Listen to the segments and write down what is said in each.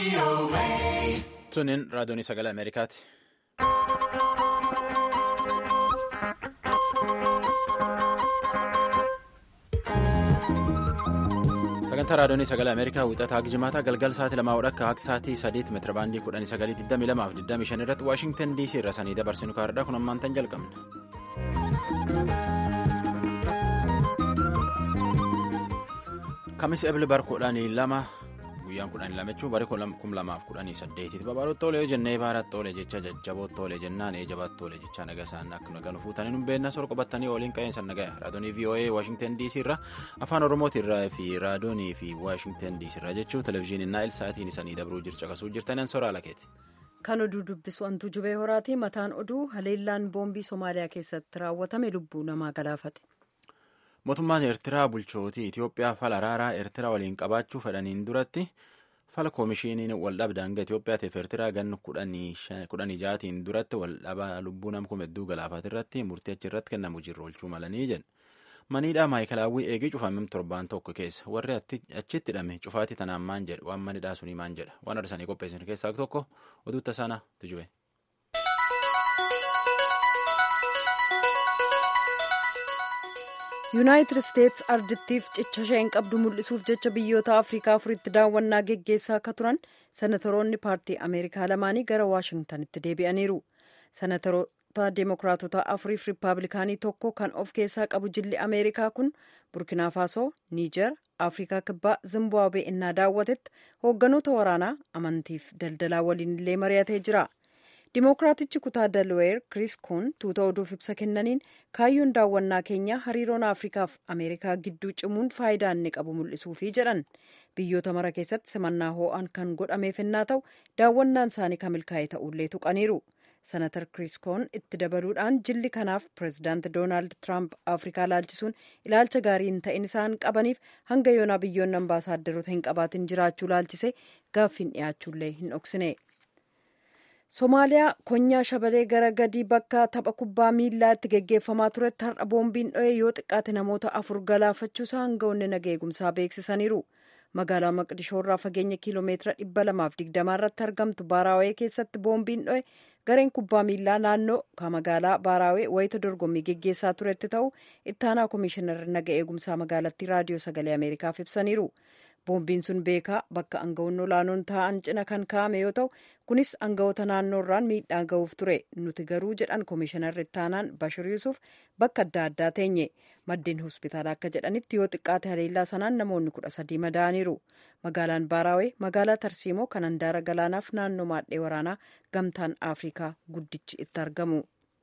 Sunin raadiyoon sagalee Ameerikaati. Sagantaa raadiyoon sagalee Ameerikaa wixataa Gijimaataa galgal sa'aatii 2 akka sa'aatii 3 meetira baandii 1922 irratti Waashingtan DC irra sanii dabarsinu kaardhaa kun ammaan tan jalqabna. Kamis Ebil Barkoodhaan 2 guyyaan 12 jechuun bara 2018 babal'oo toolee jennee baaraat toolee jecha jajjaboo toolee jennaan eejabaat toolee jecha nagasaan akka nagaan fuutanii nu beekna sor qobattanii waliin qa'eensan nagaya raadiyoonii VOA Waashingtan DC irra afaan Oromooti irraa fi raadiyoonii fi Waashingtan DC irra jechuun televizyiinii Naayil Saatiin isanii dabruu caqasuu jirtan soraa lakeeti. Kan oduu dubbisu Antuu Jubee Horaati. Mataan oduu haleellaan boombii Somaaliyaa keessatti raawwatame lubbuu namaa galaafate. Mootummaan Eertiraa bulchootii Itoophiyaa fala araaraa Eertiraa waliin qabaachuu fedhaniin duratti fala koomishiniin waldhabdee hanga Itoophiyaatiif Eertiraa ganna 16tiin duratti waldhabaa lubbuu nama hedduu galaafate irratti murtii achi irratti kennamu jirru oolchuu malanii jedhu. Maniidhaa Maayikalaawwii eegii cufamee torbaan tokko keessa warri achitti hidhame cufaatii tanaan maan jedhu waan manidhaa sunii maan jedha waan arsanii qopheessan keessaa tokko oduu tasaana tujube. Yuunaayitid Isteets ardittiif cicha isheen qabdu mul'isuuf jecha biyyoota Afrikaa afuritti daawwannaa geggeessaa akka turan senatoroonni paartii Ameerikaa lamaanii gara Waashingtanitti deebi'aniiru. Senatoroota Deemokiraatota afuriif Riippaabilikaanii tokko kan of keessaa qabu jilli Ameerikaa kun Burkina Faasoo, Niijer, Afrikaa Kibbaa, Zimbaabuwee innaa daawwatetti hoogganoota waraanaa amantiif daldalaa waliin illee mari'atee jira. Dimookiraatichi kutaa Delaware Chris Coons tuuta oduuf ibsa kennaniin kaayyoon daawwannaa keenya hariiroon Afrikaa fi Ameerikaa gidduu cimuun faayidaa inni qabu mul'isuufi jedhan. Biyyoota mara keessatti simannaa ho'aan kan godhameef innaa ta'u daawwannaan isaanii kan milkaa'e ta'ullee tuqaniiru. Senatar Chris Coons itti dabaluudhaan jilli kanaaf pireezidaanti Doonaald Tiraamp Afrikaa laalchisuun ilaalcha gaarii hin ta'in isaan qabaniif hanga yoonaa biyyoonni ambaasaadarota hin qabaatin jiraachuu laalchisee gaaffiin dhiyaachuullee hin dhoksine. Somaaliyaa konyaa shabalee gara gadii bakka tapha kubbaa miillaa itti geggeeffamaa turetti har'a boombiin dho'ee yoo xiqqaate namoota 4 galaafachuusaa hangafoonni nagaa eegumsaa beeksisaniiru. Magaalaa Maqdishoo irraa fageenya kiiloomeetira 220 irratti argamtu Baaraawee keessatti boombiin dho'e gareen kubbaa miillaa naannoo magaalaa Baaraawee wayita dorgommii geggeessaa turetti ta'u ittaanaa komishinarri nagaa eegumsaa magaalattii raadiyoo sagalee Ameerikaaf ibsaniiru. Boombiin sun beekaa bakka aangawoonni olaanoon taa'an cina kan kaa'ame yoo ta'u kunis aangawoota naannoo irraan miidhaa ga'uuf ture nuti garuu jedhan komishinarri ittaanaan Bashir Yuusuf bakka adda addaa teenye maddeen hospitaalaa akka jedhanitti yoo xiqqaate haleellaa sanaan namoonni 13 madaa'aniiru. Magaalaan Baaraawee magaalaa Tarsiimoo kan handaara galaanaaf naannoo maadhee waraanaa gamtaan Afrikaa guddichi itti argamu.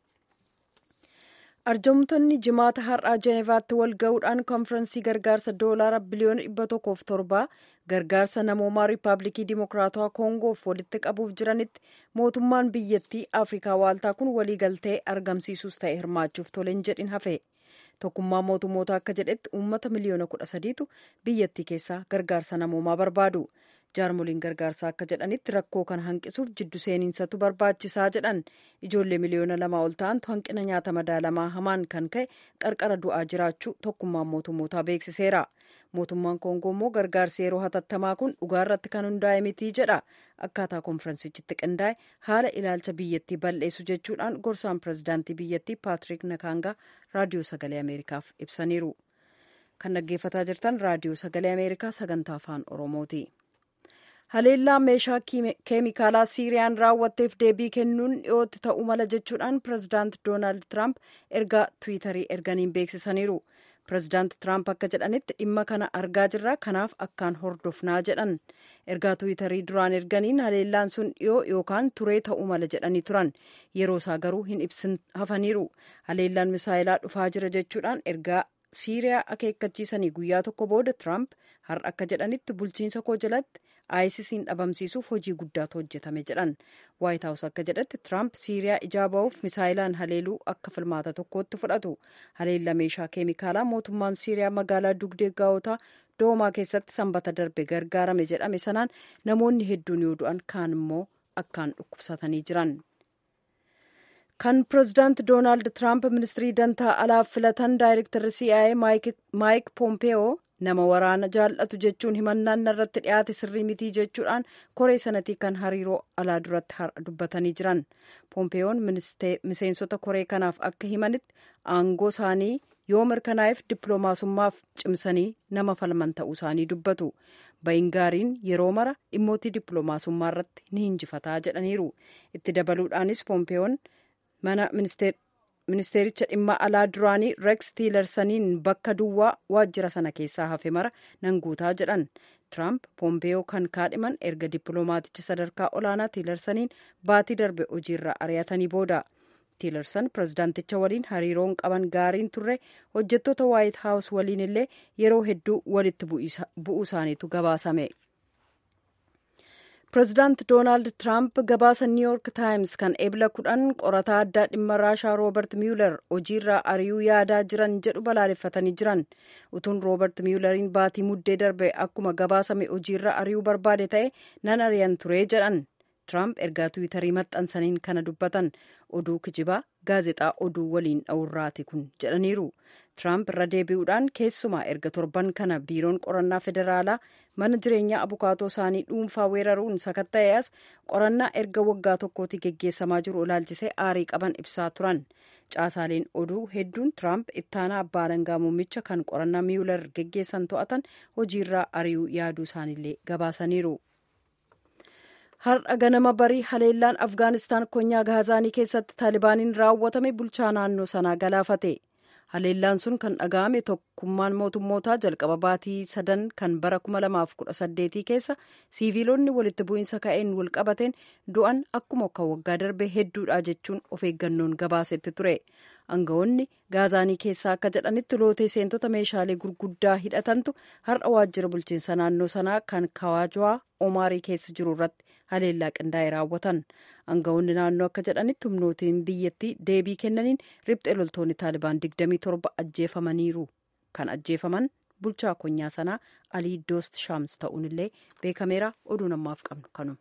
Arjomtoonni jimaata har'aa Jeenevaatti wal ga'uudhaan konfiraansii gargaarsa doolaara biliyoona 107 gargaarsa namoomaa Riippaabilikii Dimokiraatawaa Koongoof walitti qabuuf jiranitti mootummaan biyyattii Afrikaa waaltaa kun waliigaltee argamsiisuus ta'e hirmaachuuf toleen jedhin hafe. Tokkummaa mootummoota akka jedhetti uummata miliyoona 13tu biyyattii keessaa gargaarsa namoomaa barbaadu. Jaarmoliin gargaarsaa akka jedhanitti rakkoo kana hanqisuuf jiddu seeninsaatu barbaachisaa jedhan. Ijoollee miliyoona 2 ol ta'antu hanqina nyaata madaalamaa hamaan kan ka'e qarqara du'aa jiraachuu tokkummaan mootummootaa beeksiseera. Mootummaan Koongoo immoo gargaarsi yeroo hatattamaa kun dhugaarratti kan hundaa'e mitii jedha. Akkaataa konfiraansichitti qindaa'e haala ilaalcha biyyattii bal'eessu jechuudhaan gorsaan pireezidaantii biyyattii Paatrik Nakaangaa raadiyoo sagalee Ameerikaaf ibsaniiru. Kan dhaggeeffataa jirtan raadiyoo sagalee Ameerikaa sagantaa afaan Oromooti. Haleellaa meeshaa keemikaalaa Siiriyaan raawwatteef deebii kennuun dhiyootti ta'uu mala jechuudhaan pireezidaanti Doonaald Tiraamp ergaa Tiwiitarii erganiin beeksisaniiru. Pireezidaanti Tiraamp akka jedhanitti dhimma kana argaa jirra kanaaf akkaan hordofnaa jedhan. Ergaa Tiwiitarii duraan erganiin haleellaan sun dhiyoo yookaan turee ta'uu mala jedhanii turan. Yeroo isaa garuu hin ibsin hafaniiru. Haleellaan misaayilaa dhufaa jira jechuudhaan ergaa Siiriyaa akeekkachiisanii guyyaa tokko booda Tiraamp har'a akka jedhanitti bulchiinsa koo jalatti ISIS'n dhabamsiisuuf hojii guddaatu hojjetame jedhan. Waayit Haawus akka jedhatti Tiraamp Siiriyaa ijaa ba'uuf misaayilaan haleeluu akka filmaata tokkootti fudhatu. Haleellaa meeshaa keemikaalaa mootummaan Siiriyaa magaalaa dugdee gaa'otaa Doomaa keessatti sanbata darbe gargaarame jedhame sanaan namoonni hedduun yoo du'an kaan immoo akkaan dhukkubsatanii jiran. Kan pireezidaanti Doonaald Tiraamp ministirii dantaa alaaf filatan daayirektarri CIA Maayik Pompeeyoo nama waraana jaallatu jechuun himannaan irratti dhiyaate sirrii mitii jechuudhaan koree sanatii kan hariiroo alaa duratti dubbatanii jiran. Poompeeyoon miseensota koree kanaaf akka himanitti aangoo isaanii yoo mirkanaa'eef dippiloomaasummaaf cimsanii nama falman ta'uu isaanii dubbatu. Baay'ingaariin yeroo mara dhimmoota dippiloomaasummaa irratti ni injifataa jedhaniiru. Itti dabaluudhaanis Poompeeyoon mana ministeericha dhimma alaa duraanii Rex Tiilersaniin bakka duwwaa waajjira sana keessaa hafe mara nan guutaa jedhan. Tiraamp Poompeeyoo kan kaadhiman erga dippiloomaaticha sadarkaa olaanaa Tiilersaniin baatii darbe hojiirraa ari'atanii booda. Tiilersan pirezidaanticha waliin hariiroon qaban gaariin turre hojjettoota waayit haawus waliin illee yeroo hedduu walitti bu'uu isaaniitu gabaasame. Pirezidaant Doonaald Tiraamp gabaasa New York Times kan eebila 10 qorataa addaa dhimma Raashaa Roobert Mueller hojiirraa ari'uu yaadaa jiran jedhu balaaleffatanii jiran. Utuun Roobert Muelleriin baatii muddee darbe akkuma gabaasame hojiirraa ari'uu barbaade ta'e nan ari'an ture jedhan. Tiraamp ergaa Tiwiitarii maxxansaniin kana dubbatan oduu kijibaa gaazexaa oduu waliin dha'urraati kun jedhaniiru. Tiraamp irra deebi'uudhaan keessumaa erga torban kana biiroon qorannaa federaalaa mana jireenyaa abukaatoo isaanii dhuunfaa weeraruun sakatta'ees qorannaa erga waggaa tokkootti geggeessamaa jiru ilaalchisee aarii qaban ibsaa turan. Caasaaleen oduu hedduun Tiraamp ittaanaa abbaa alangaa muummicha kan qorannaa Mueller geggeessan to'atan hojiirraa ari'uu yaaduu isaaniillee gabaasaniiru. Har'a ganama barii haleellaan Afgaanistaan konyaa Gaazaanii keessatti Taalibaaniin raawwatame bulchaa naannoo sanaa galaafate. Haleellaan sun kan dhaga'ame tokkummaan mootummootaa jalqaba baatii 3 kan bara 2018 keessa siiviilonni walitti bu'iinsa ka'een walqabateen du'an akkuma kan waggaa darbe hedduudha jechuun of eeggannoon gabaasetti ture. Aangawoonni Gaazaanii keessaa akka jedhanitti lootee seentota meeshaalee gurguddaa hidhatantu har'a waajjira bulchiinsa naannoo sanaa kan Kawaajwaa Omaarii keessa jiru irratti haleellaa qindaa'e raawwatan. Aangawoonni naannoo akka jedhanitti humnootiin biyyattii deebii kennaniin riphxee loltoonni Taalibaan 27 ajjeefamaniiru. Kan ajjeefaman bulchaa konyaa sanaa Alii Doost Shaams ta'uun illee beekameera. Oduun ammaaf qabnu kanuma.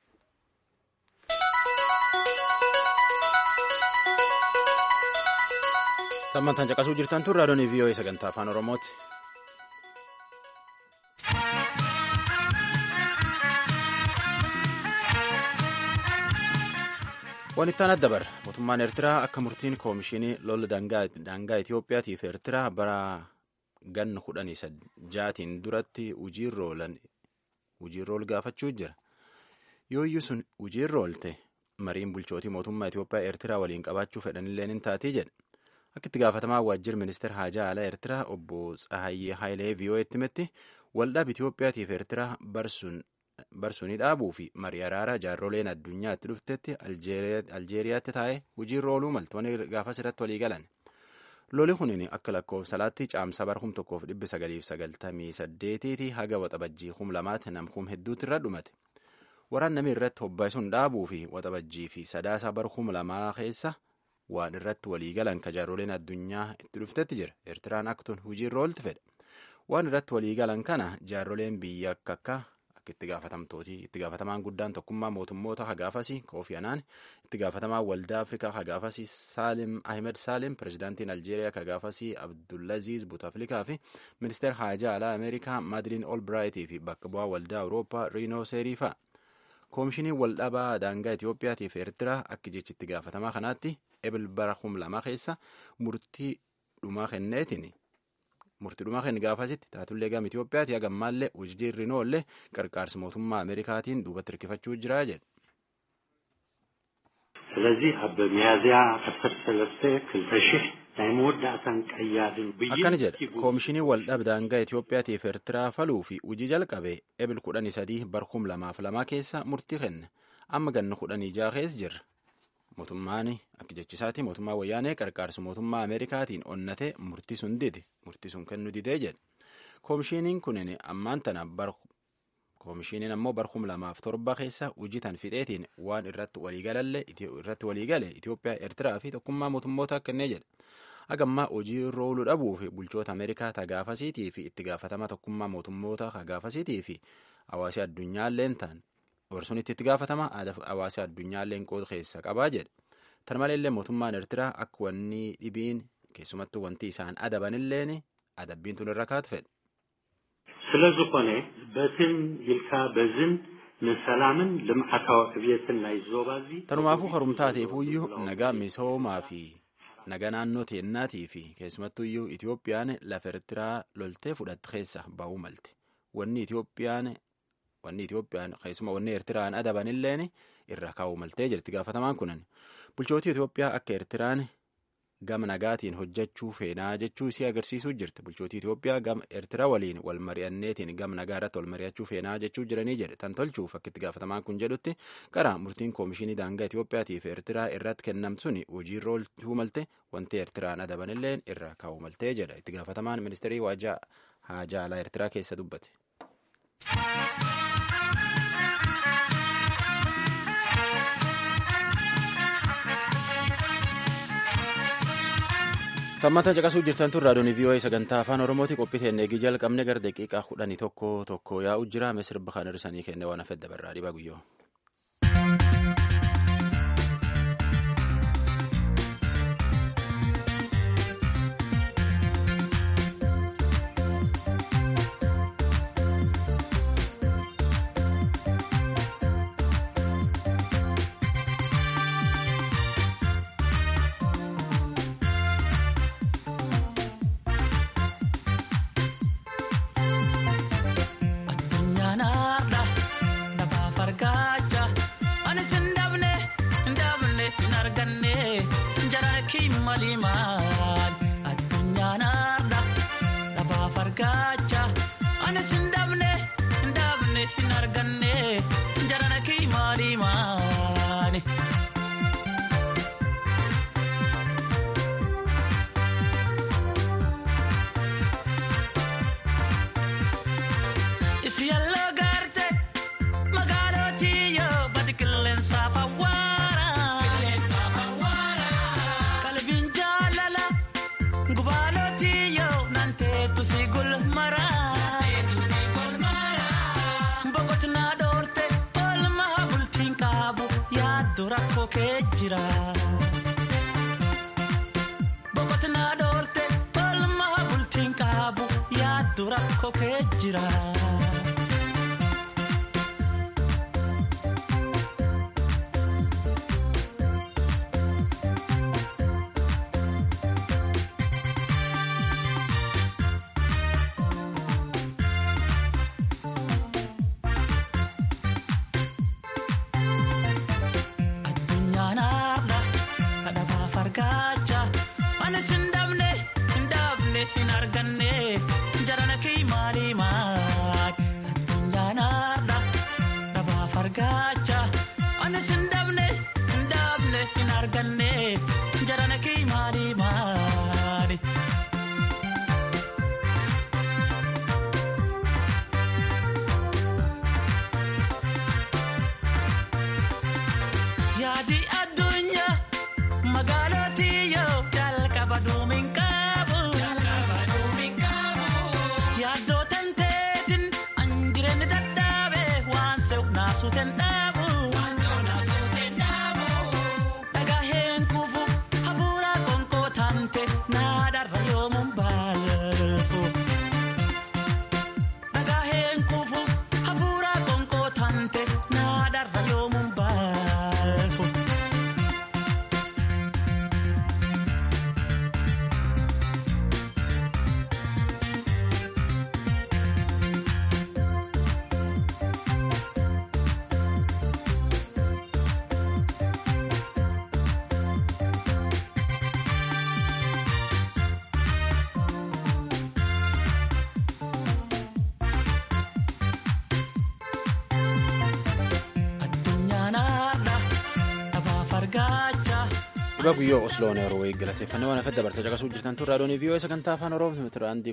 Sammantaan caqasuu jirtan tun raadiyoon VOA sagantaa afaan Oromooti. Waan ittaan adda bara mootummaan Eertiraa akka murtiin koomishinii lola daangaa Itoophiyaatiif Eertiraa bara ganna 16 duratti hojiirra gaafachuu jira. Yooyyuu sun hojiirra oolte mariin bulchootii mootummaa Itoophiyaa Eertiraa waliin qabaachuu fedhanillee ni taatii jedhe. Akka itti gaafatamaa waajjira ministeera haajaa alaa Eertiraa obbo Tsahayyee Haayilee VOA'tti himetti waldhaab Itoophiyaatiif Eertiraa barsuun dhaabuu fi marii araaraa jaarroleen addunyaatti dhuftetti Aljeeriyaatti taa'ee hojiirra ooluu maltoonni gaafas irratti walii galan. Loli kunin akka lakkoofsalaatti caamsa bara 1998 haga waxabajjii 2000 nam hedduutti irra dhumate. Waraan namni irratti hobbaasuun dhaabuu fi waxabajjii fi sadaasa bara 2000 keessa waan irratti walii galan ka jaarroleen addunyaa itti dhuftetti jira. Eertiraan akkatun hojiirra oolti fedha. Waan irratti walii galan kana jaarroleen biyya akka itti gaafatamaan guddaan tokkummaa mootummoota hagaafasii Kofi Annan, itti gaafatamaan waldaa Afrikaa hagaafasii Saalim Ahmed Saalim, pirezidaantiin Aljeeriyaa hagaafasii Abdulaziz Bouteflika fi ministeera haajaa alaa Ameerikaa Madeleine Albright fi bakka bu'aa waldaa Awurooppaa Riinoo Seeriifaa. Koomishiniin waldhabaa daangaa Itoophiyaatiif Eertiraa akka jechi itti gaafatamaa kanaatti ebil bara 2000 keessa murtii dhumaa kenneetiin. Murtii dhumaa kenni gaafasitti taatullee gama Itoophiyaati hagammaallee hojii Riinoollee qarqaarsa mootummaa Ameerikaatiin duubatti hirkifachuu jira jedhe. ስለዚህ በሚያዝያ 13 akkana jedha koomishinii waldhabaa daangaa Itoophiyaatiif Eertiraa faluu fi hojii jalqabe ebil 13 bara 2002 keessa murtii kenne amma ganna 16 keessa jirra. Mootummaan akka jechisaati mootummaa wayyaanee qarqaarsa mootummaa Ameerikaatiin onnate murtii sun dide murtii sun kennu didee jedhe. Koomishiniin kunin ammaan tana koomishiniin ammoo bara 2007 keessa hojii tan fixeetiin waan irratti waliigale Itoophiyaa Eertiraa fi tokkummaa mootummoota kennee jedhe. Hagammaa hojii irra ooluu dhabuu fi bulchoota Ameerikaa tagaafasiitii fi itti gaafatama tokkummaa mootummoota tagaafasiitii fi hawaasa addunyaalleen ta'an warsunitti itti gaafatama hawaasa addunyaalleen qooda keessa qabaa jedhe. Tan maleellee mootummaan Eertiraa akka wanni dhibiin keessumattuu wanti isaan adabanilleen adabbiin tun irra kaatu fedhe. ስለዝኾነ በትን ይልካ በዝን ንሰላምን ልምዓታዊ ዕብየትን ናይ ዞባዚ tanumaafuu harumtaateefuyyuu nagaa misoomaa fi nagaa naannoo teennaatii fi keessumattuyyuu Itoophiyaan lafa Eertiraa loltee fudhatte keessa ba'uu malte wanni Itoophiyaan keessuma wanni Eertiraan adabanilleen irra kaa'uu maltee jirti gaafatamaan kunan bulchootii Itoophiyaa akka Eertiraan gama nagaatiin hojjechuu feenaa jechuu isii agarsiisuu jirti bulchootii Itoophiyaa gama Eertiraa waliin wal mari'anneetiin gama nagaa irratti wal mari'achuu feenaa jechuu jiranii jedhe tan tolchuuf akka itti gaafatamaan kun jedhutti karaa murtiin koomishinii daangaa Itoophiyaatiif Eertiraa irratti kennamtuun hojiirra oolchuu malte wanti Eertiraan adabanilleen irra kaa'uu maltee jedha itti gaafatamaan ministeerii waajjira haajaa alaa Eertiraa keessa dubbate. Tammata caqasuu jirtan tun raadiyoon VOA sagantaa afaan Oromooti qophii teennee eegii jalqabne gara daqiiqaa 11 yaa'u jira sirba kan hir'isanii kenne waan hafedda barraa dhibaa guyyoo. Dhibba guyyoo Osloon yeroo eeggalateeffannee waan hafedda bartee caqasuu jirtan tun raadiyoon VOA sagantaa afaan Oromoo mitiraandii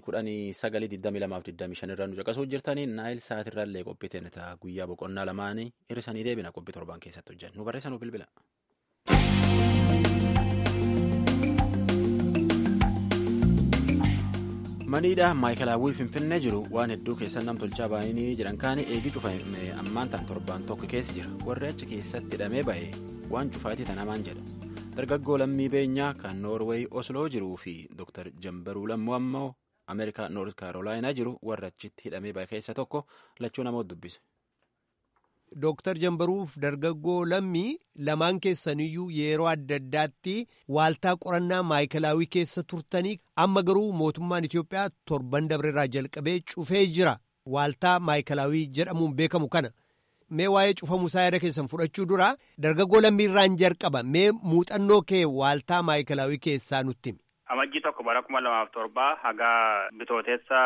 1922 irraa nu caqasuu jirtanii naayil sa'aatirraa illee qophii teennita guyyaa boqonnaa lamaanii hir'isanii deebina qophii torban keessatti hojjennu nu barreessanuu bilbila. Maniidha maayikalaawwii Finfinnee jiru waan hedduu keessan nam tolchaa baay'inii jedhan kaanii eegii cufame ammaan tan torban tokko keessa jira warri achi keessatti hidhamee ba'e waan cufaatii tanamaan jedha. Dargaggoo lammii beenyaa kan Noorweey Osloo jiruu fi Dr. Jambaruu Lammoo ammoo Ameerikaa Noort Kaarolaayinaa jiru warra achitti hidhamee bahe keessa tokko lachuu namoota dubbise. Dooktar Jambaruuf dargaggoo Lammii lamaan keessaniyyuu yeroo adda addaatti waaltaa qorannaa maayikalaawii keessa turtanii amma garuu mootummaan Itoophiyaa torban dabreerraa jalqabee cufee jira. Waaltaa maayikalaawii jedhamuun beekamu kana. Mee waa'ee cufamuu isaa yaada keessan fudhachuu dura dargaggoo Lammiirraan jalqaba. Mee muuxannoo kee waaltaa maayikalaawii keessaa nutti himi. Amajjii 1 bara 2007 haga bitooteessa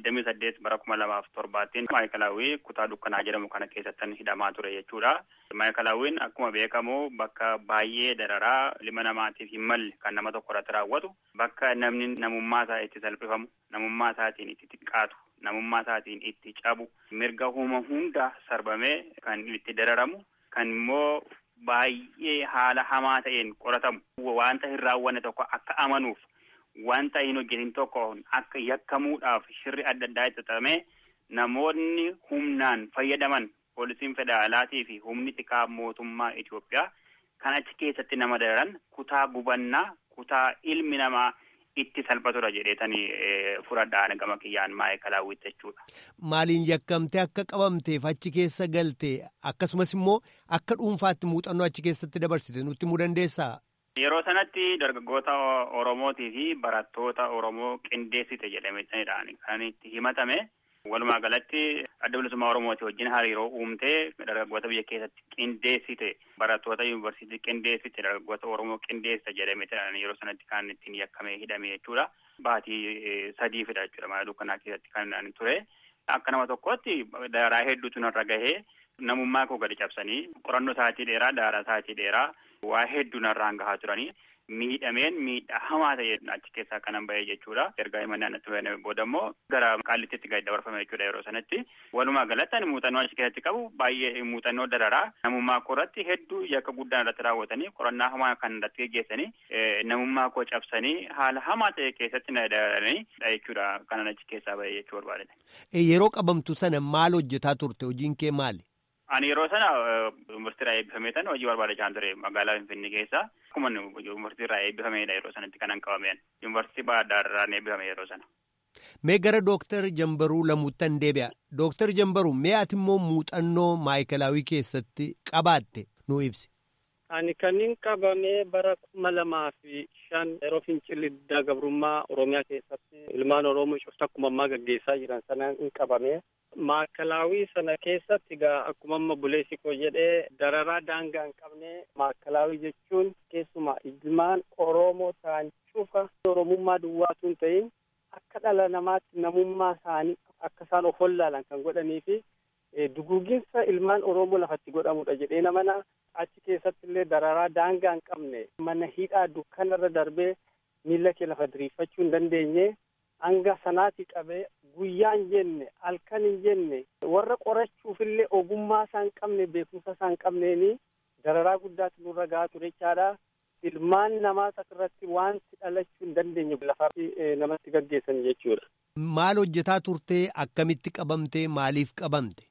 28 bara 2007 maayikalaawii kutaa dukkanaa jedhamu kana keessatti hidhamaa ture jechuudha. Maayikalaawiin akkuma beekamu bakka baay'ee dararaa ilma namaatiif hin malle kan nama tokko irratti raawwatu, bakka namni namummaa isaa itti salphifamu, namummaa isaatiin itti xiqqaatu, namummaa isaatiin itti cabu, mirga hunda sarbamee kan itti dararamu, kan immoo baay'ee haala hamaa ta'een qoratamu, wanta hin raawwanne tokko akka amanuuf, wanta hin hojjetin tokko akka yakkamuudhaaf shirri adda addaa itti xaxamee namoonni humnaan fayyadaman poolisiin federaalaatii fi humni tikaa mootummaa Itoophiyaa kan achi keessatti nama dararan kutaa gubannaa, kutaa ilmi namaa itti salphatudha jedheetanii fudhadhaan gama kiyyaan maayikalaawwitti jechuudha. Maaliin yakkamtee akka qabamteef achi keessa galte akkasumas immoo akka dhuunfaatti muuxannoo achi keessatti dabarsite nutti himuu dandeessaa? Yeroo sanatti dargaggoota Oromootii fi barattoota Oromoo qindeessite jedhameetaniidhaan kan itti himatame. Walumaa galatti adda bilisummaa Oromootii wajjin hariiroo uumtee dargaggoota biyya keessatti qindeessite, barattoota yuunivarsiitii qindeessite, dargaggoota Oromoo qindeessite jedhameetaniidhaan yeroo sanatti kan ittiin yakkamee hidhame jechuudha. Baatii 3 fida jechuudha mana dukkanaa keessatti kan ture. Akka nama tokkotti daaraa hedduutu narra gahee namummaa koo gadi cabsanii qorannoo sa'aatii dheeraa, daaraa sa'aatii dheeraa waa hedduu narraan gahaa turanii miidhameen miidhaa hamaa ta'e achi keessaa kanan ba'e jechuudha. Ergaa himannaan natti bahee booda immoo gara Qaallittiitti gadi dabarfame jechuudha yeroo sanatti. Walumaa galatti ani muuxannoo achi keessatti qabu baay'ee muuxannoo dararaa namummaa koo irratti hedduu yakka guddaan irratti raawwatanii qorannaa hamaa kan irratti geggeessanii namummaa koo cabsanii haala hamaa ta'e keessatti na dararanii jechuudha kanan achi keessaa ba'e jechuu barbaade. Yeroo qabamtu sana maal hojjetaa turte? Hojiin kee maali? Ani yeroo sana yuunivarsiitiirraa eebbifameetan hojii barbaadachaa ture magaalaa Finfinnee keessa. Akkuma yuunivarsiitiirraa eebbifamedha yeroo sanatti kanan qabameen. Yuunivarsiitii Baadaarraa eebbifame yeroo sana. Mee gara Dooktar Jambaruu Lamuuttan deebi'a. Dooktar Jambaruu mee ati immoo muuxannoo maayikalaawii keessatti qabaatte nuu ibsi. Ani kanin qabamee bara 2005 yeroo fincilli diddaa gabrummaa Oromiyaa keessatti ilmaan Oromoo cufta akkuma ammaa gaggeessaa jiran sanaan hin qabamee. Maakalaawii sana keessatti egaa akkuma amma buleessi koo jedhee dararaa daangaa hin qabne maakalaawii jechuun keessumaa ilmaan Oromoo ta'an cufa Oromummaa duwwaatu hin ta'in akka dhala namaatti namummaa isaanii akka isaan of wallaalan kan godhanii fi duguuginsa ilmaan Oromoo lafatti godhamudha jedhee namana achi keessatti illee dararaa daangaa hin qabne mana hidhaa dukkanarra darbee miilla kee lafa diriirfachuu hin dandeenye hanga sanaatii qabee guyyaa hin jenne halkan hin jenne warra qorachuufillee ogummaa isaan qabne beekumsa isaan qabneeni dararaa guddaatu nurra gahaa ture jechaadha. Ilmaan namaa irratti wanti dhalachuu hin dandeenye lafa namatti gaggeessan jechuudha. Maal hojjetaa turtee? Akkamitti qabamtee? Maaliif qabamte?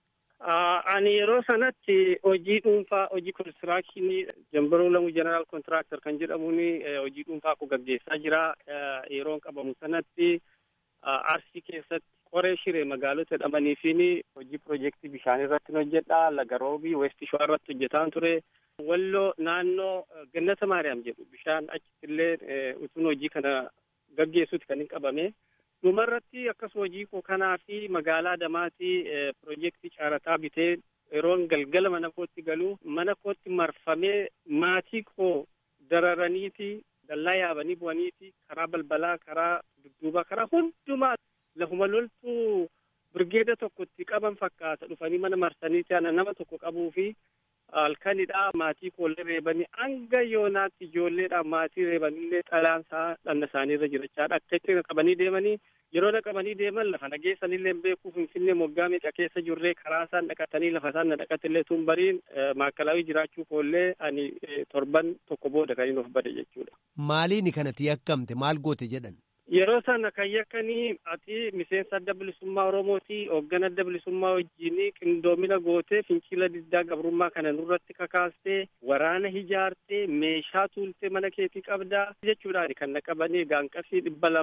Ani yeroo sanatti hojii dhuunfaa, hojii konistirakshinii Jambaruu Lamuu Jeneraal Kontiraaktar kan jedhamuun hojii dhuunfaa koo gaggeessaa jira. Yeroon qabamu sanatti Arsii keessatti qoree shiree magaalota jedhamanii fi hojii piroojeektii bishaanii irratti hojjedha. Laga Roobii, West Shore irratti hojjetaan ture. Walloo naannoo Gannata Maariyaam jedhu bishaan achittillee utuun hojii kana gaggeessuuti kan hin qabame. Dhumarratti akkasuma hojii koo kanaa fi magaalaa Adamaatii piroojeektii caarataa bitee yeroon galgala mana kootti galu mana kootti marfamee maatii koo dararaniiti dallaa yaabanii bu'aniiti karaa balbalaa, karaa dudduubaa, karaa hundumaa lafuma loltuu birgeeda tokkotti qaban fakkaata dhufanii mana marsaniiti ana nama tokko qabuu fi halkanidhaa maatii koollee reebanii hanga yoonaatti ijoolleedhaan maatii reebanillee xalaansaa dhanna isaaniirra jirachaadha. Akka itti qabanii deemanii yeroo naqabanii deeman lafa nageessanillee beekuu Finfinnee moggaa meeqa keessa jirree karaa isaan dhaqatanii lafa isaan na dhaqatillee tun bariin maakalaawii jiraachuu koollee ani torban tokko booda kan inni of bade jechuudha. Maaliini kanatti yakkamte? Maal goote jedhan? Yeroo sana kan yakkanii ati miseensa adda bilisummaa Oromooti, hoogganaa adda bilisummaa wajjin qindoomina gootee fincila diddaa gabrummaa kana nurratti kakaastee waraana ijaartee meeshaa tuultee mana keetii qabdaa jechuudhaan kan naqabanii gaanqasii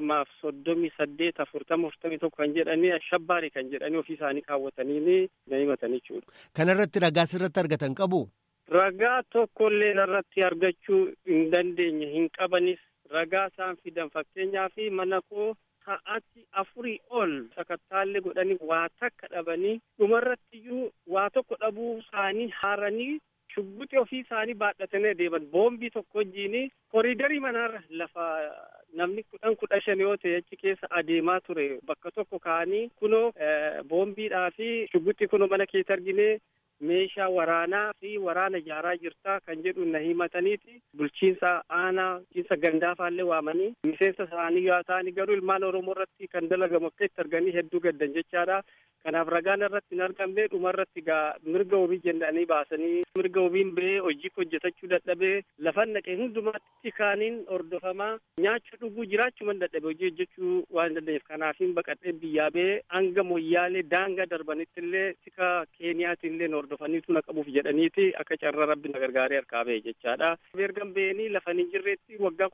238 40 kan jedhanii ashabbaari kan jedhanii ofii isaanii kaawwatanii na himatan jechuudha. Kanarratti ragaa sirratti argatan qabu? Ragaa tokkollee irratti argachuu hin dandeenye hin qabanis. Ragaa isaan fidan fakkeenyaaf mana koo sa'aatii 4 ol sakattaallee godhanii waa takka dhabanii dhumarrattiyyuu waa tokko dhabuu isaanii haaranii shugguxii ofii isaanii baadhatanii deeman boombii tokko wajjiin koriidarii manaarra lafa namni 10-15 yoo ta'e achi keessa adeemaa ture bakka tokko ka'anii kunoo boombiidhaa fi shugguxii kunoo mana keessa arginee meeshaa waraanaa fi waraana ijaaraa jirtaa kan jedhu na himataniiti. Bulchiinsa aanaa, bulchiinsa gandaafaallee waamanii miseensa isaanii yoo ta'ani garuu ilmaan Oromoo irratti kan dalagamu akka itti arganii hedduu gaddan jechaadha. Kanaaf ragaan irratti hin argamne dhumarratti mirga wabii jennanii baasanii mirga wabiin ba'ee hojii hojjetachuu dadhabee lafan naqee hundumaatti kaaniin hordofamaa nyaachuu dhuguu jiraachuu man dadhabe hojii hojjechuu waan danda'eef kanaafiin baqadhee biyyaa ba'ee hanga moyyaalee daangaa darbanitti illee tika Keeniyaatti illee hordofaniitu na qabuuf jedhaniiti akka carraa rabbi na gargaaree harkaa ba'e jechaadha. Ergan ba'anii lafa hin jirreetti waggaa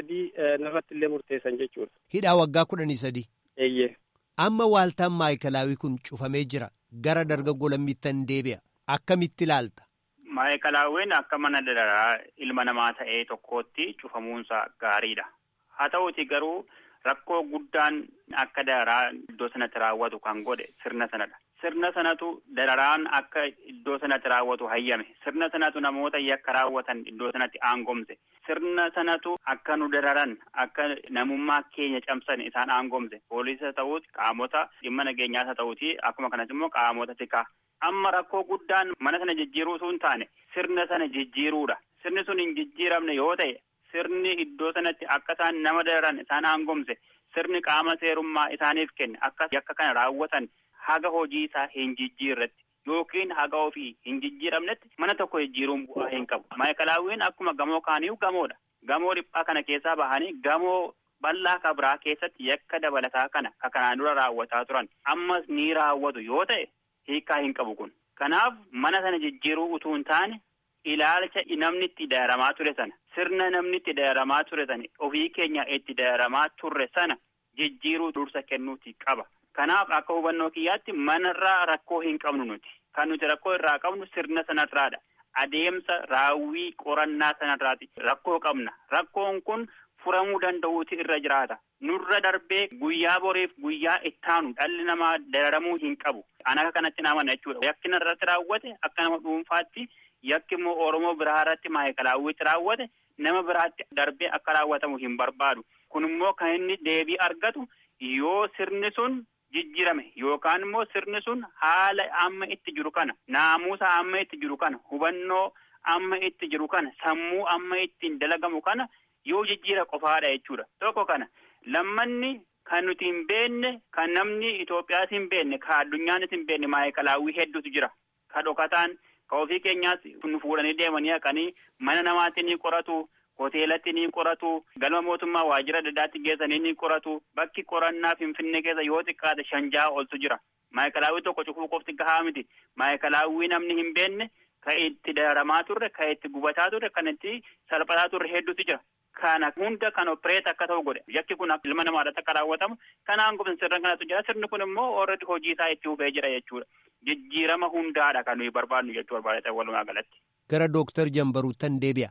13 narratti illee murteessan jechuudha. Hidhaa waggaa 13? Eeyyee. Amma waaltaan maayikalaawii kun cufamee jira. Gara dargaggoo lammittan deebi'a. Akkamitti ilaalta? Maayikalaawwiin akka mana dararaa ilma namaa ta'ee tokkootti cufamuunsa gaariidha. Haa ta'uuti garuu rakkoo guddaan akka dararaa iddoo sanatti raawwatu kan godhe sirna sanadha. Sirna sanatu dararaan akka iddoo sanatti raawwatu hayyame. Sirna sanatu namoota yakka raawwatan iddoo sanatti aangomse. Sirna sanatu akka nu dararan akka namummaa keenya cabsan isaan aangomse. Poolisa ta'uuti qaamota dhimma nageenyaa ta'uuti akkuma kanas immoo qaamota tikaa. Amma rakkoo guddaan mana sana jijjiiruu sun taane sirna sana jijjiiruudha. Sirni sun hin jijjiiramne yoo ta'e sirni iddoo sanatti akka isaan nama dararan isaan aangomse sirni qaama seerummaa isaaniif kenne akka yakka kana raawwatan haga hojii isaa hin jijjiirretti yookiin haga ofii hin jijjiiramnetti mana tokko jijjiiruun bu'aa hin qabu. Maayikalaawwiin akkuma gamoo kaaniitu gamoodha. Gamoo dhiphaa kana keessaa bahanii gamoo bal'aa kabraa keessatti yakka dabalataa kana kanaan dura raawwataa turan ammas ni raawwatu yoo ta'e hiikaa hin qabu kun. Kanaaf mana sana jijjiiruu utuu hin taane ilaalcha namni itti dararamaa ture sana sirna namni itti dararamaa ture sana ofii keenya itti dararamaa turre sana jijjiiruu dursa kennuuti qaba. Kanaaf akka hubannoo kiyyaatti manarraa rakkoo hin qabnu nuti. Kan nuti rakkoo irraa qabnu sirna sanarraadha. Adeemsa raawwii qorannaa sanarraati rakkoo qabna. Rakkoon kun furamuu danda'uuti irra jiraata. Nurra darbee guyyaa boriif guyyaa ittaanu dhalli namaa dararamuu hin qabu. An akka kanatti naman jechuudha. Yakki narratti raawwate akka nama dhuunfaatti yakki immoo Oromoo biraa irratti maayikalaawwiitti raawwate nama biraatti darbee akka raawwatamu hin barbaadu. Kun immoo kan inni deebii argatu yoo sirni sun jijjiirame yookaan immoo sirni sun haala amma itti jiru kana naamusa amma itti jiru kana hubannoo amma itti jiru kana sammuu amma ittiin dalagamu kana yoo jijjiira qofaadha jechuudha. Tokko kana lammanni kan nuti hin beekne kan namni Itoophiyaas hin beekne kan addunyaanis hin beekne maayikalaawwii hedduutu jira. Ka dhokataan ka ofii keenyaas nu fuudhanii deemanii haqanii mana namaatti ni qoratu. Hoteelatti ni qoratu, galma mootummaa waajjira adda addaatti geessanii ni qoratu, bakki qorannaa Finfinnee keessa yoo xiqqaate 5 oltu jira. Maayikalaawwii tokko cufuu qofti gahaa miti. Maayikalaawwii namni hin beekne kan itti dararamaa turre, kan itti gubataa turre, kan itti salphataa turre hedduutu jira. Kana hunda kan opereet akka ta'u godhe. Yakki kun ilma namaadhaatti akka raawwatamu kanaan gobin sirna kanatu jira. Sirni kun immoo already hojii isaa itti hubee jira jechuudha. Jijjiirama hundaadha kan nuyi barbaadnu jechuu barbaadata walumaa galatti. Gara Dooktar Jambaruuttan deebi'a.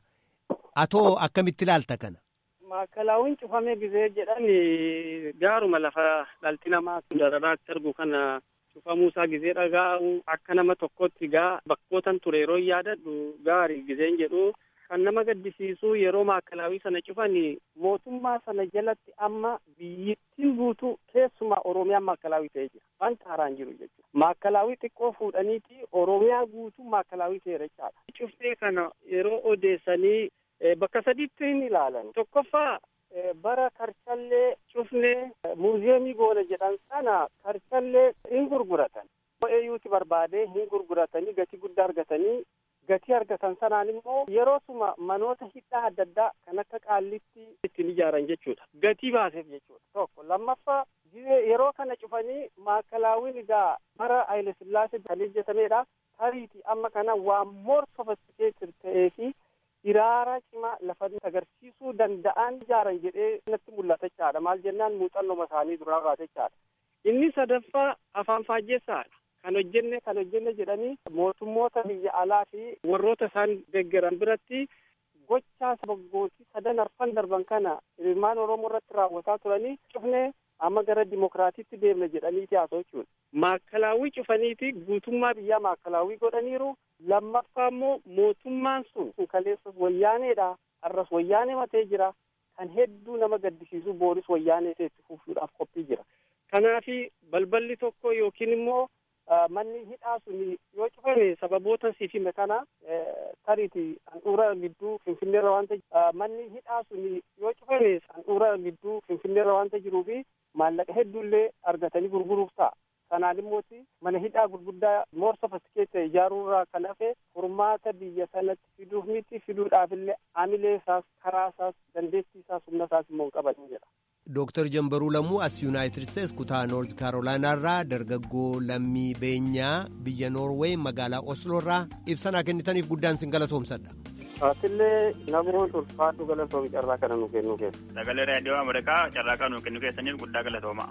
Atoo akkamitti ilaalta kana? Maayikalaawwiin cufamee gizee jedhan gaaruma lafa dhalti namaa dararaatti argu kana cufamuusaa gizee dhagaa'u akka nama tokkotti bakkootan ture yeroo yaadadhu gaarii gizeen jedhu kan nama gaddisiisu yeroo maayikalaawwii sana cufanii mootummaa sana jalatti amma biyyittiin guutuu keessumaa Oromiyaan maayikalaawwii ta'ee jira. Wanta haaraan jiru jechuudha. Maayikalaawwii xiqqoo fuudhaniiti Oromiyaa guutuu maayikalaawwii ta'ee jechaadha. Cuftee kana yeroo odeessanii bakka sadiitti hin ilaalan. Tokkoffaa bara Karchallee cufnee muuziyeemii goona jedhan sana Karchallee hin gurguratan. Eeyyuuti barbaadee hin gurguratanii gatii guddaa argatanii gatii argatan sanaan immoo yeroosuma manoota hidhaa adda addaa kan akka Qaallitti ittiin ijaaran jechuudha. Gatii baaseef jechuudha. Tokko lammaffaa yeroo kana cufanii maakalaawiin egaa bara Haile Sillaasee kan hojjetamedha. Tariitii amma kana waan more sophisticated ta'ee fi hiraara cimaa lafa agarsiisuu danda'an ijaaran jedhee natti mul'atachaadha. Maal jennaan muuxannoo isaanii duraa baatechaadha. Inni sadaffaa afaan faajjeessaadha. Kan hojjenne jedhanii mootummoota biyya alaa fi warroota isaan deeggaran biratti gochaa sabaggootii sadan arfan darban kana ilmaan Oromoo irratti raawwataa turanii cufnee amma gara dimokiraatiitti deemna jedhanii haasa'u jechuudha. Maakalaawii cufaniiti guutummaa biyyaa maakalaawii godhaniiru. Lammaffaa immoo mootummaan sun kaleessa wayyaaneedha. Arras wayyaanee matee jira. Kan hedduu nama gaddisiisu booris wayyaanee itti fufuudhaaf qophii jira. Kanaafi balballi tokko yookiin immoo manni hidhaa sun yoo cufame sababoota siif hime kana tariitii handhuura gidduu Finfinneerra waanta manni hidhaa sun yoo cufame handhuura gidduu Finfinneerra waanta jiruufi maallaqa hedduullee argatanii gurguruuf ta'a. Kanaan immooti mana hidhaa gurguddaa more sophisticated ijaaruurraa kan hafe furmaata biyya sanatti fiduuf miti fiduudhaafillee amilee isaas karaa isaas dandeettii isaas humna isaas immoo hin qaban jedha. Dooktar Jambaruu Lamuu as Yuunaayitid Isteets kutaa Noort Kaarolaanaarraa dargaggoo lammii beenyaa biyya Noorweey magaalaa Osloorraa ibsanaa kennitaniif guddaan sin galatoomsadha. Atillee namoota ulfaadhu galatoomi carraa kana nu kennuu keessa. Sagalee raadiyoo Ameerikaa carraa kana nu kennuu keessaniif guddaa galatooma.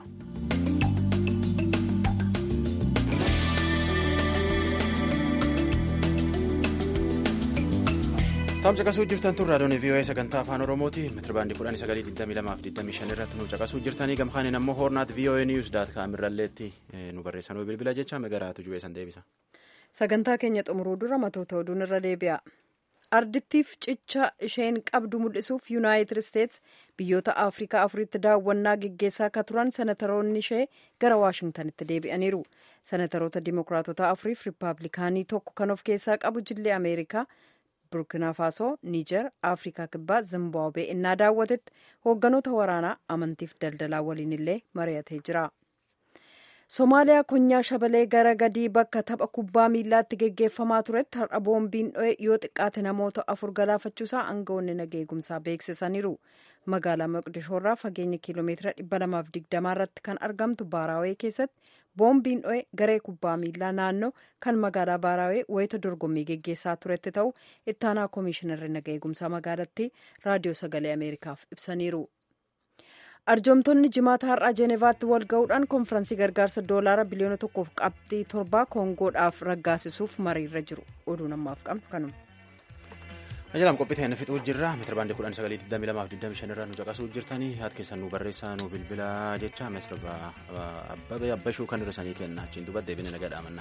Tamsa caqasuu jirtan tun raadiyoon VOA sagantaa afaan Oromooti. Meetira baandii 1922 irratti nu caqasuu jirtanii gamkaaniin ammoo hoornaat voanews.com irralleetti nu barreessanuu bilbila jecha megaraatu jubeessan deebisa. Sagantaa keenya xumuruu dura matoota oduun irra deebi'a. Ardittiif cicha isheen qabdu mul'isuuf Yuunaayitid Isteets biyyoota Afrikaa afuritti daawwannaa geggeessaa akka turan senataroonni ishee gara Waashingtanitti deebi'aniiru. Senataroota Dimookiraatota afuriif Rippaabilikaanii tokko kan of keessaa qabu jilli Ameerikaa Burkina Faso, Niger, Afrikaa Kibbaa, Zimbaabuwee innaa daawwatetti hoogganoota waraanaa amantiif daldalaa waliin illee mari'atee jira. Somaaliyaa konyaa shabalee gara gadii bakka tapha kubbaa miillaatti geggeeffamaa turetti har'a boombiin dho'e yoo xiqqaate namoota 4 galaafachuusaa aangawoonni nageegumsaa beeksisaniiru. Magaalaa Moqdishoorraa fageenya kiiloomeetira 220 irratti kan argamtu Baaraawee keessatti boombiin dho'e garee kubbaa miillaa naannoo kan magaalaa Baaraawee wayita dorgommii geggeessaa turetti ta'u ittaanaa koomishinarri nageegumsaa magaalattii raadiyoo sagalee Ameerikaaf ibsaniiru. Arjoomtonni jimaata har'aa Jeenevaatti wal ga'uudhaan konfiraansii gargaarsa doolaara biliyoona 1.7 Koongoodhaaf raggaasisuuf mariirra jiru. Oduun ammaaf qabnu kanuma. Ajaa'ibaa qophii ta'een fixuu jirra. Meetira baandii 1922 irraa nu caqasuu jirtanii haati keessan nu barreessaa nu bilbilaa jecha Meesirba Abbashuu kan dursanii kenna achiin duuba deebine nagaa dhaamanna.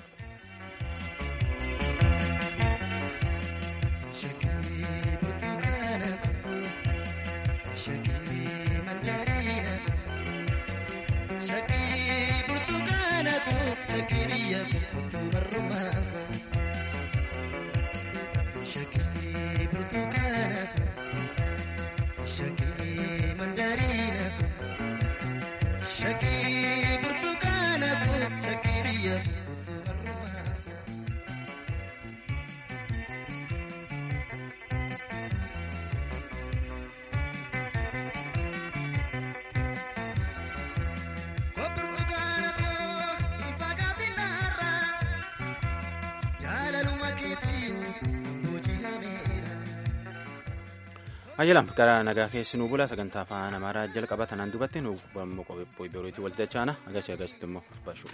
Ajaa'ibaa gara nagaa keessi nu bula sagantaa afaan Amaaraa jalqaba tanaan dubbatti nu qophii birootii walitti dachaana agasitti immoo Bashuu.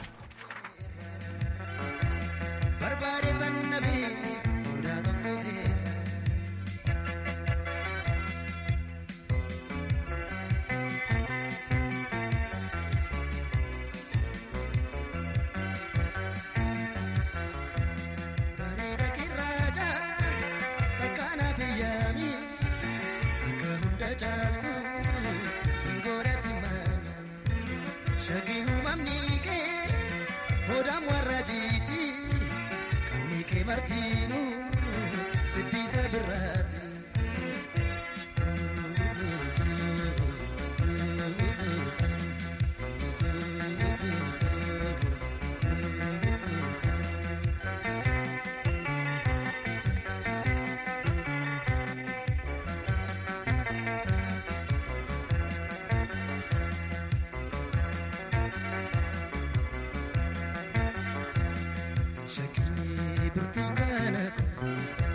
Martinu, Siddisa Birati. burtukaana